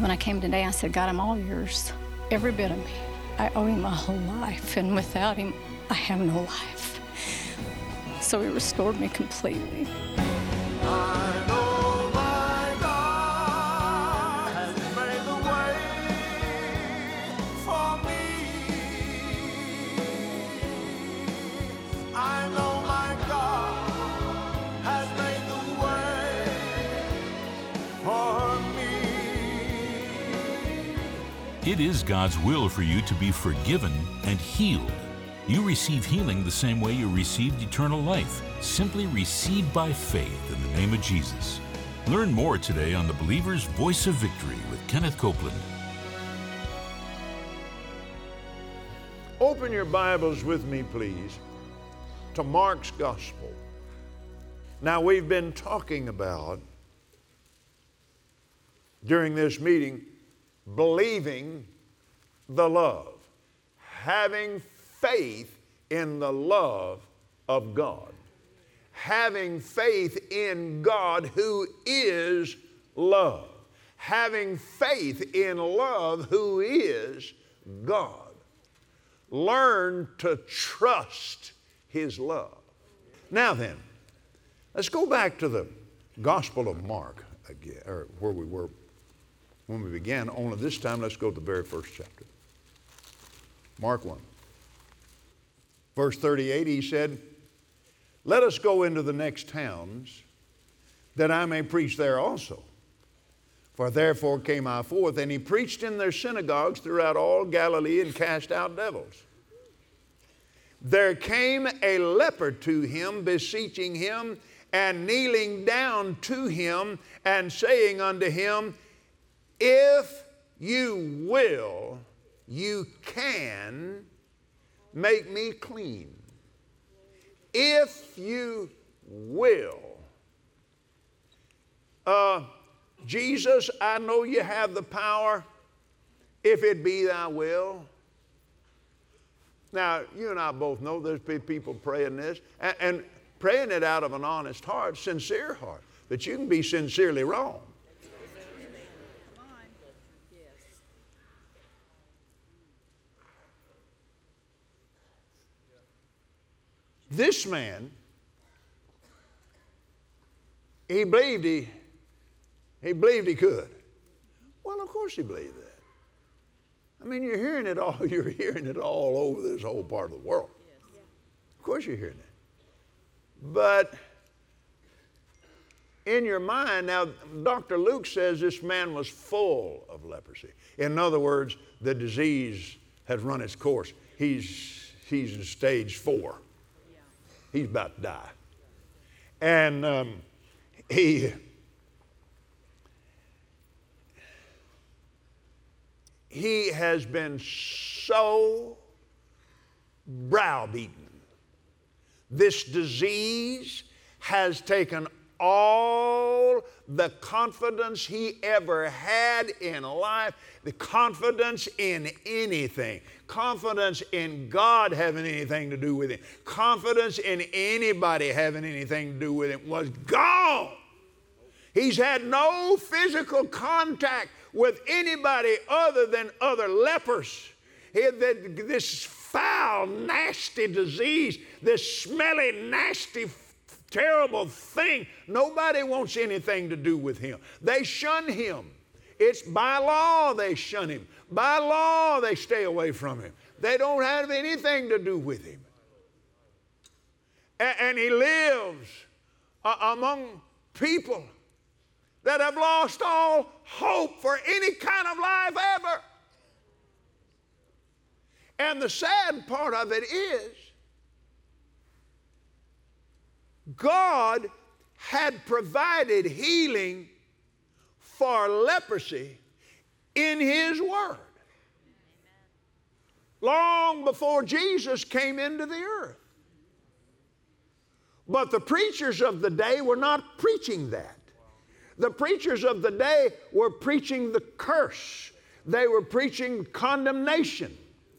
When I came today, I said, God, I'm all yours, every bit of me. I owe him my whole life, and without him, I have no life. So he restored me completely. I know my God has made the way for me. I know my God has made the way for me. It is God's will for you to be forgiven and healed. You receive healing the same way you received eternal life. Simply receive by faith in the name of Jesus. Learn more today on the Believer's Voice of Victory with Kenneth Copeland. Open your Bibles with me, please, to Mark's Gospel. Now, we've been talking about, during this meeting, believing the love, having faith in the love of God, having faith in God who is love, having faith in love who is God. Learn to trust His love. Now then, let's go back to the Gospel of Mark again, or where we were when we began, only this time let's go to the very first chapter. Mark 1. Verse 38, he said, let us go into the next towns, that I may preach there also. For therefore came I forth, and he preached in their synagogues throughout all Galilee, and cast out devils. There came a leper to him, beseeching him, and kneeling down to him, and saying unto him, if you will, you can make me clean. If you will. Jesus, I know you have the power, if it be thy will. Now, you and I both know there's people praying this, and praying it out of an honest heart, sincere heart, but you can be sincerely wrong. This man, he believed he could. Well, of course he believed that. I mean, you're hearing it all over this whole part of the world. Of course you're hearing it. But in your mind, now Dr. Luke says this man was full of leprosy. In other words, the disease had run its course. He's in stage 4. He's about to die. And he has been so browbeaten. This disease has taken all the confidence he ever had in life, the confidence in anything, confidence in God having anything to do with it, confidence in anybody having anything to do with it was gone. He's had no physical contact with anybody other than other lepers. This foul, nasty disease, this smelly, nasty, terrible thing. Nobody wants anything to do with him. They shun him. It's by law they shun him. By law they stay away from him. They don't have anything to do with him. And he lives among people that have lost all hope for any kind of life ever. And the sad part of it is, God had provided healing for leprosy in His Word. Long before Jesus came into the earth. But the preachers of the day were not preaching that. The preachers of the day were preaching the curse. They were preaching condemnation.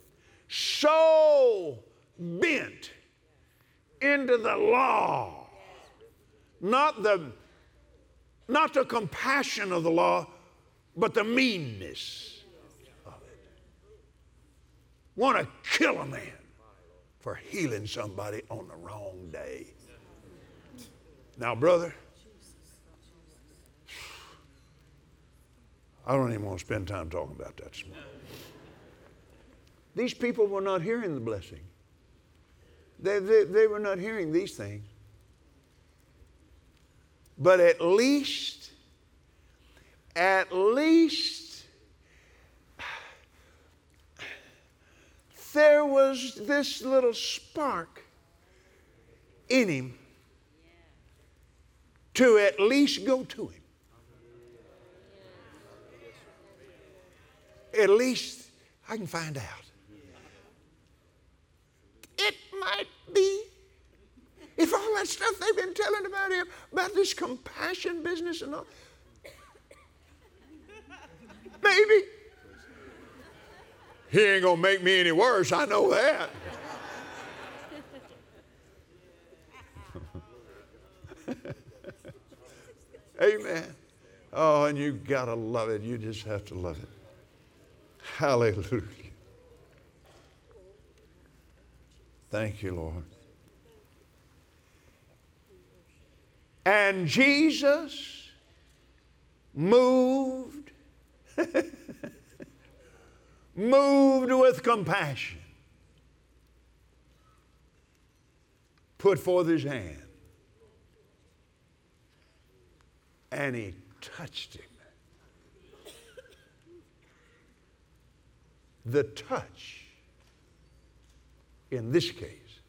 So bent into the law, not the compassion of the law, but the meanness of it. Want to kill a man for healing somebody on the wrong day. Now, brother, I don't even want to spend time talking about that this morning. These people were not hearing the blessing. They were not hearing these things. But at least, there was this little spark in him to at least go to him. At least I can find out. It might be, if all that stuff they've been telling about him, about this compassion business and all, maybe. He ain't going to make me any worse, I know that. Amen. Oh, and you got to love it. You just have to love it. Hallelujah. Thank you, Lord. And Jesus moved with compassion, put forth his hand, and he touched him. The touch, in this case,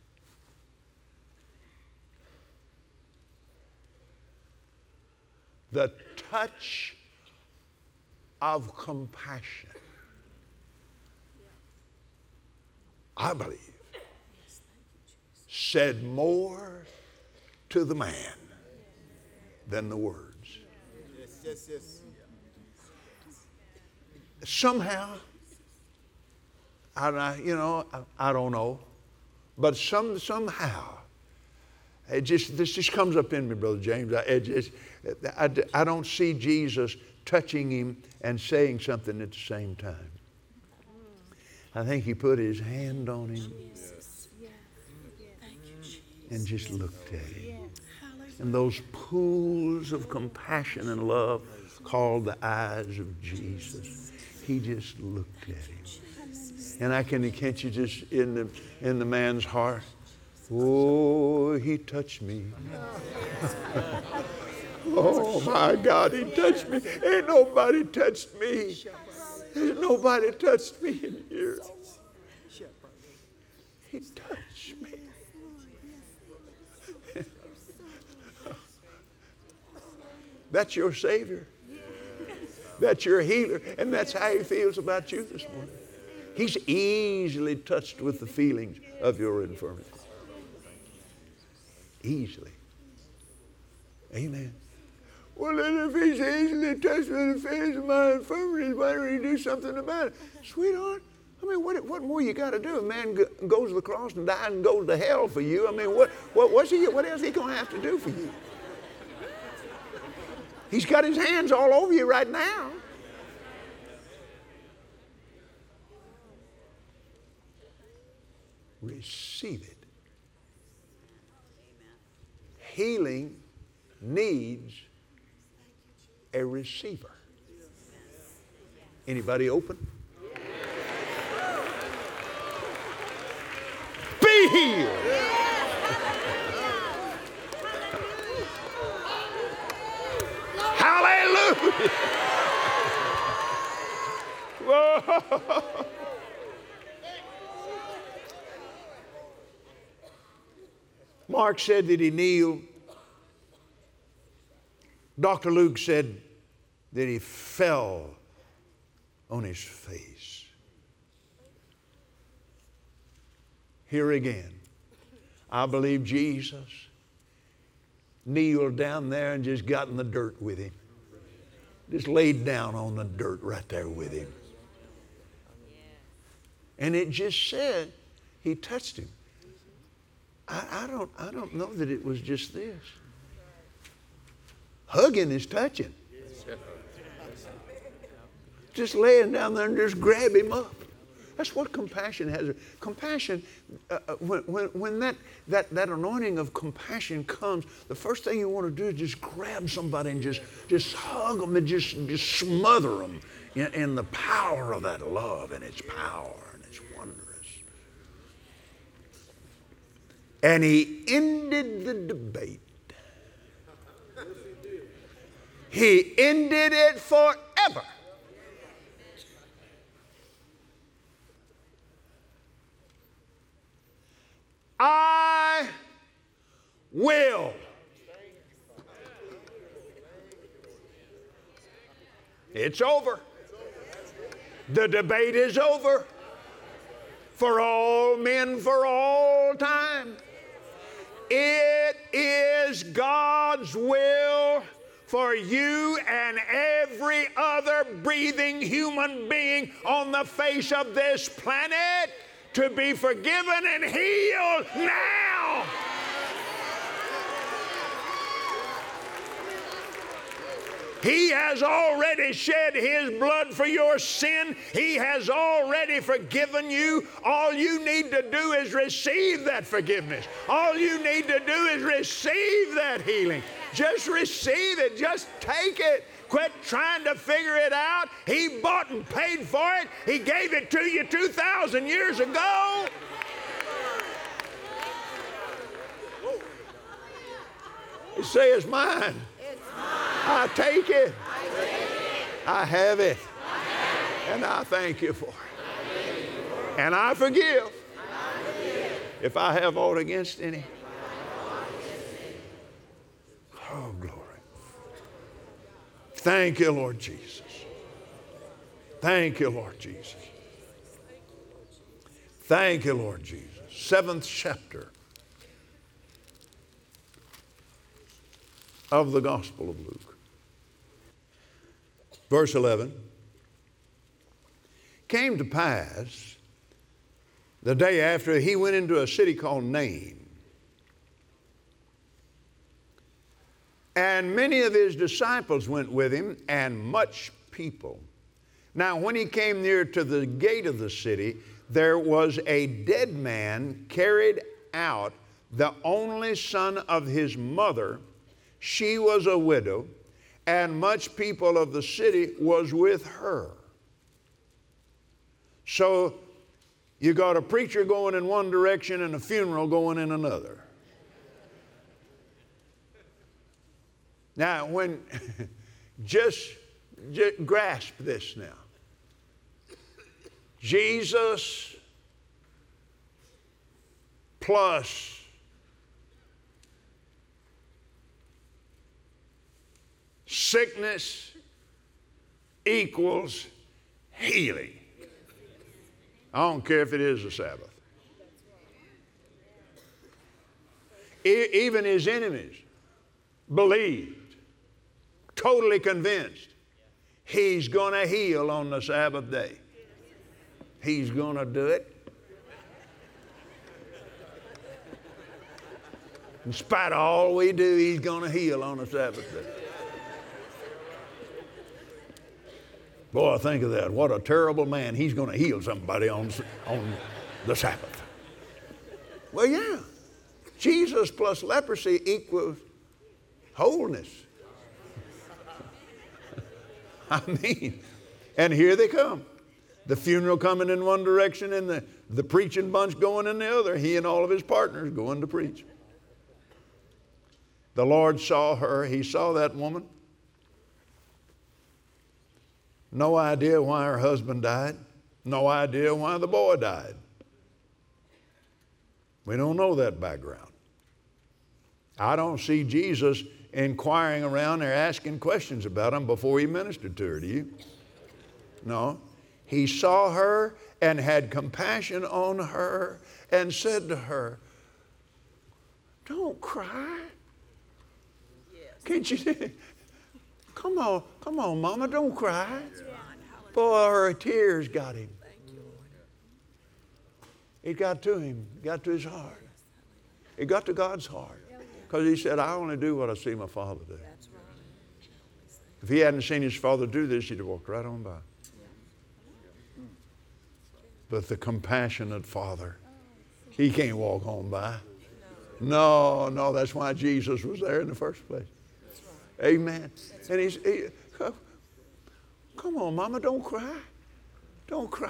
the touch of compassion, I believe, said more to the man than the words. Yes. Somehow, I don't know, but somehow, this just comes up in me, Brother James. I don't see Jesus touching him and saying something at the same time. I think he put his hand on him and just looked at him. And those pools of compassion and love called the eyes of Jesus. He just looked at him. And can't you just in the man's heart, oh, he touched me. Oh my God, he touched me. Ain't nobody touched me. Ain't nobody touched me in years. He touched me. That's your Savior. That's your healer. And that's how he feels about you this morning. He's easily touched with the feelings of your infirmity. Easily. Amen. Well, then if he's easily touched with the feelings of my infirmities, why don't he do something about it? Sweetheart, I mean, what more you got to do? A man goes to the cross and dies and goes to hell for you. I mean, what else is he going to have to do for you? He's got his hands all over you right now. Receive it. Healing needs a receiver. Anybody open? Be healed. Hallelujah. Whoa. Mark said that he kneeled. Dr. Luke said that he fell on his face. Here again, I believe Jesus kneeled down there and just got in the dirt with him. Just laid down on the dirt right there with him. And it just said he touched him. I don't know that it was just this. Hugging is touching. just laying down there and just grab him up. That's what compassion has. Compassion, when that anointing of compassion comes, the first thing you want to do is just grab somebody and just hug them and just smother them in the power of that love and its power and its wondrous. And he ended the debate. He ended it forever. I will. It's over. The debate is over. For all men, for all time. It is God's will for you and every other breathing human being on the face of this planet to be forgiven and healed now. He has already shed His blood for your sin. He has already forgiven you. All you need to do is receive that forgiveness. All you need to do is receive that healing. Just receive it. Just take it. Quit trying to figure it out. He bought and paid for it. He gave it to you 2,000 years ago. You say it's mine. I take it. I have it. And I thank you for it. And I forgive if I have aught against any. Oh, glory. Thank you, Lord Jesus. Thank you, Lord Jesus. Thank you, Lord Jesus. 7th chapter of the Gospel of Luke. Verse 11. Came to pass the day after he went into a city called Nain. And many of his disciples went with him, and much people. Now, when he came near to the gate of the city, there was a dead man carried out, the only son of his mother. She was a widow, and much people of the city was with her. So you got a preacher going in one direction and a funeral going in another. Now, when just grasp this now. Jesus plus sickness equals healing. I don't care if it is the Sabbath. Even his enemies believed, totally convinced, he's going to heal on the Sabbath day. He's going to do it. In spite of all we do, he's going to heal on the Sabbath day. Boy, think of that. What a terrible man. He's going to heal somebody on the Sabbath. Well, yeah. Jesus plus leprosy equals wholeness. I mean, and here they come. The funeral coming in one direction and the preaching bunch going in the other. He and all of his partners going to preach. The Lord saw her. He saw that woman. No idea why her husband died. No idea why the boy died. We don't know that background. I don't see Jesus inquiring around there asking questions about him before he ministered to her, do you? No. He saw her and had compassion on her and said to her, "Don't cry." Yes. Can't you? Come on, Mama, don't cry. Boy, her tears got him. It got to him, got to his heart. It got to God's heart. Because he said, I only do what I see my Father do. If he hadn't seen his Father do this, he'd have walked right on by. But the compassionate Father, He can't walk on by. No, that's why Jesus was there in the first place. Amen. And come on, Mama, don't cry. Don't cry.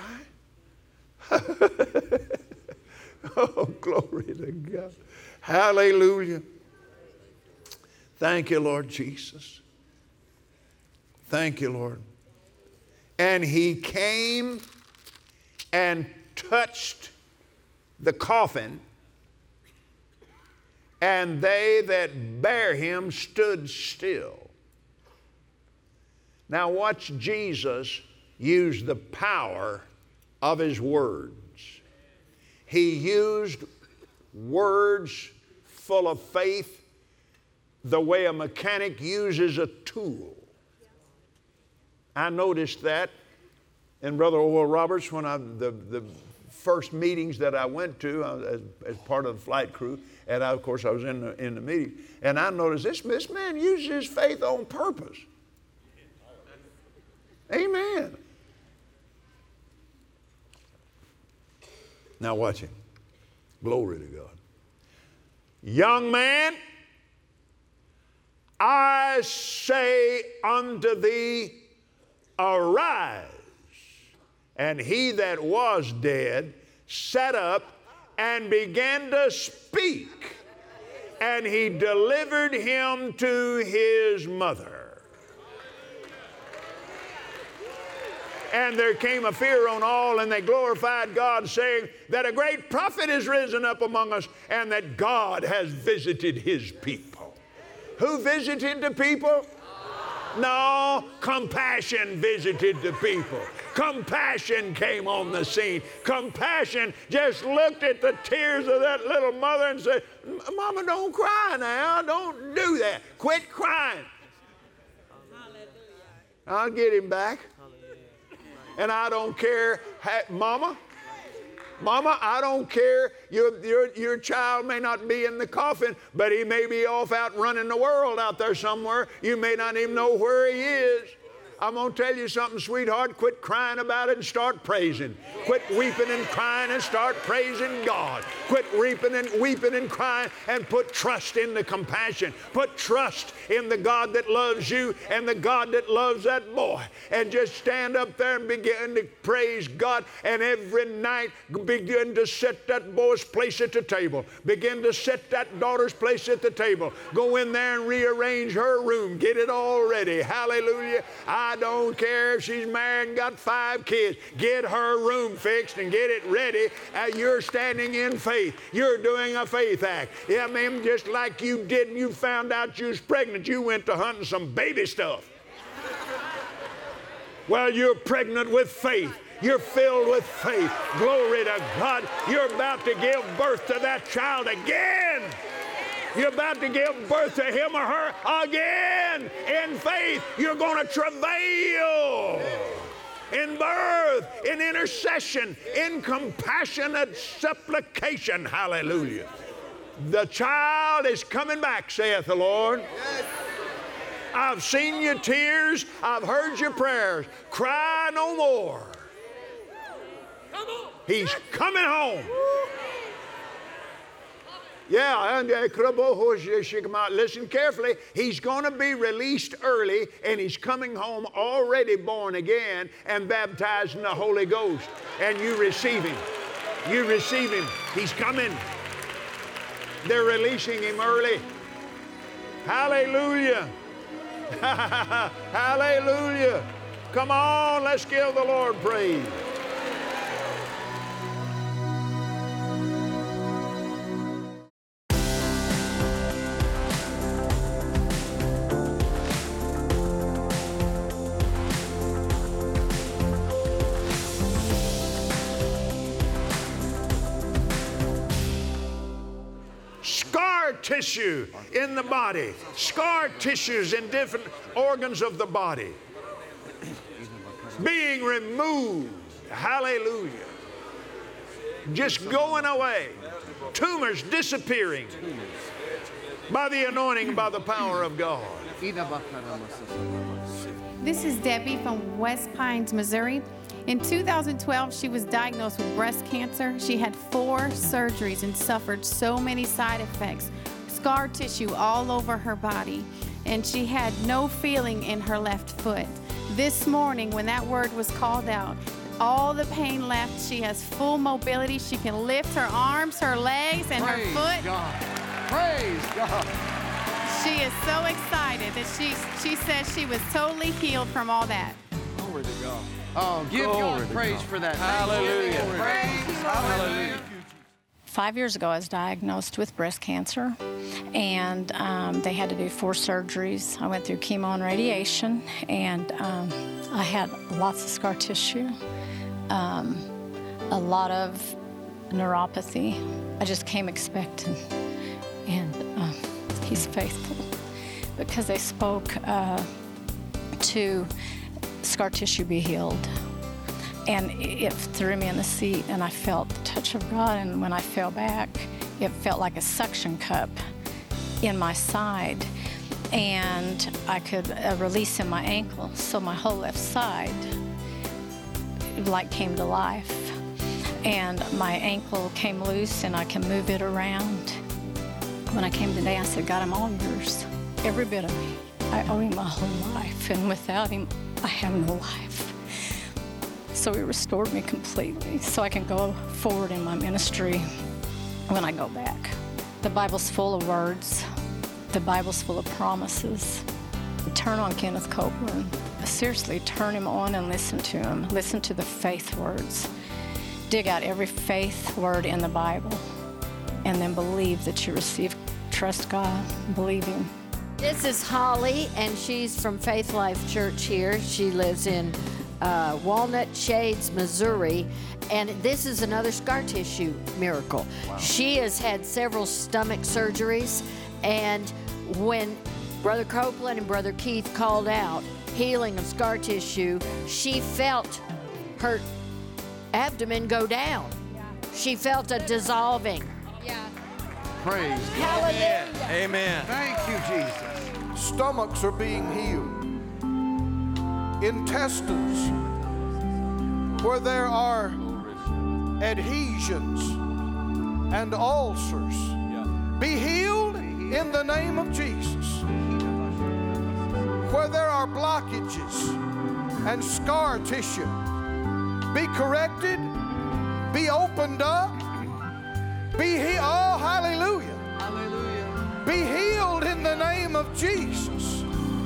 Oh, glory to God. Hallelujah. Thank you, Lord Jesus. Thank you, Lord. And He came and touched the coffin, and they that bare Him stood still. Now watch Jesus use the power of His words. He used words full of faith the way a mechanic uses a tool. I noticed that in Brother Oral Roberts when the first meetings that I went to as part of the flight crew, and of course I was in the meeting, and I noticed this man uses his faith on purpose. Amen. Now watch him. Glory to God. Young man, I say unto thee, arise. And he that was dead sat up and began to speak. And he delivered him to his mother. And there came a fear on all, and they glorified God, saying that a great prophet is risen up among us, and that God has visited His people. Who visited the people? No, compassion visited the people. Compassion came on the scene. Compassion just looked at the tears of that little mother and said, Mama, don't cry now. Don't do that. Quit crying. I'll get him back. And I don't care, Mama, I don't care. Your child may not be in the coffin, but he may be off out running the world out there somewhere. You may not even know where he is. I'm going to tell you something, sweetheart. Quit crying about it and start praising. Quit weeping and crying and start praising God. Quit weeping and crying and put trust in the compassion. Put trust in the God that loves you and the God that loves that boy. And just stand up there and begin to praise God. And every night begin to set that boy's place at the table. Begin to set that daughter's place at the table. Go in there and rearrange her room. Get it all ready. Hallelujah. I don't care if she's married and got 5 kids. Get her room fixed and get it ready. You're standing in faith. You're doing a faith act. Yeah, ma'am, just like you did and you found out you was pregnant, you went to hunting some baby stuff. Well, you're pregnant with faith. You're filled with faith. Glory to God. You're about to give birth to that child again. You're about to give birth to him or her again in faith. You're going to travail in birth, in intercession, in compassionate supplication. Hallelujah. The child is coming back, saith the Lord. I've seen your tears. I've heard your prayers. Cry no more. He's coming home. Yeah, and listen carefully. He's going to be released early, and he's coming home already born again and baptized in the Holy Ghost. And you receive him. You receive him. He's coming. They're releasing him early. Hallelujah. Hallelujah. Come on, let's give the Lord praise. Tissue in the body, scar tissues in different organs of the body being removed. Hallelujah. Just going away. Tumors disappearing by the anointing, by the power of God. This is Debbie from West Pines, Missouri. In 2012, she was diagnosed with breast cancer. She had 4 surgeries and suffered so many side effects, scar tissue all over her body, and she had no feeling in her left foot. This morning, when that word was called out, all the pain left. She has full mobility. She can lift her arms, her legs, and her foot. God. Praise God. She is so excited that she says she was totally healed from all that. Glory to God. Oh, give God praise for that. Hallelujah. Praise. Hallelujah. 5 years ago, I was diagnosed with breast cancer, and they had to do 4 surgeries. I went through chemo and radiation, and I had lots of scar tissue, a lot of neuropathy. I just came expectant, and He's faithful, because they spoke to scar tissue be healed. And it threw me in the seat, and I felt the touch of God. And when I fell back, it felt like a suction cup in my side, and I could release in my ankle. So my whole left side like came to life, and my ankle came loose, and I can move it around. When I came today, I said, God, I'm all yours, every bit of me. I owe Him my whole life, and without Him, I have no life. So He restored me completely, so I can go forward in my ministry when I go back. The Bible's full of words. The Bible's full of promises. Turn on Kenneth Copeland. Seriously, turn him on and listen to him. Listen to the faith words. Dig out every faith word in the Bible, and then believe that you receive. Trust God. Believe Him. This is Holly, and she's from Faith Life Church here. She lives in Walnut Shades, Missouri, and this is another scar tissue miracle. Wow. She has had several stomach surgeries, and when Brother Copeland and Brother Keith called out healing of scar tissue, she felt her abdomen go down. Yeah. She felt a dissolving. Yeah. Praise God. Hallelujah. Amen. Thank you, Jesus. Stomachs are being healed. Intestines, where there are adhesions and ulcers, be healed in the name of Jesus. Where there are blockages and scar tissue, be corrected, be opened up, be healed. Oh, hallelujah. Hallelujah. Be healed in the name of Jesus.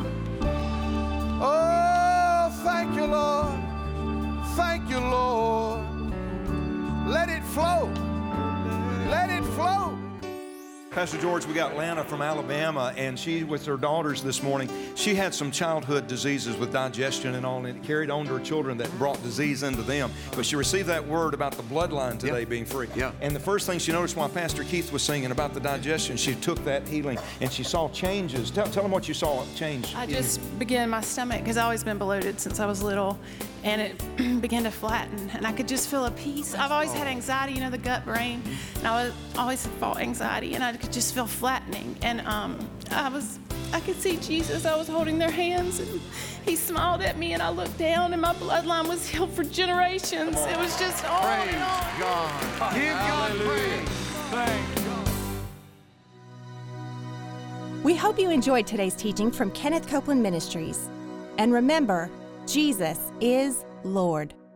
Oh, thank you, Lord. Thank you, Lord. Let it flow. Let it flow. Pastor George, we got Lana from Alabama, and she, with her daughters this morning, she had some childhood diseases with digestion and all, and it carried on to her children that brought disease into them. But she received that word about the bloodline today being free. Yeah. And the first thing she noticed while Pastor Keith was singing about the digestion, she took that healing, and she saw changes. Tell them what you saw change. I just began, my stomach has always been bloated since I was little, and it began to flatten, and I could just feel a peace. I've always had anxiety, you know, the gut brain, and I always fought anxiety, and I could just feel flattening. And I could see Jesus. I was holding their hands, and He smiled at me, and I looked down, and my bloodline was healed for generations. It was just on Praise and on. God. Give God praise. Thank God. We hope you enjoyed today's teaching from Kenneth Copeland Ministries. And remember, Jesus is Lord.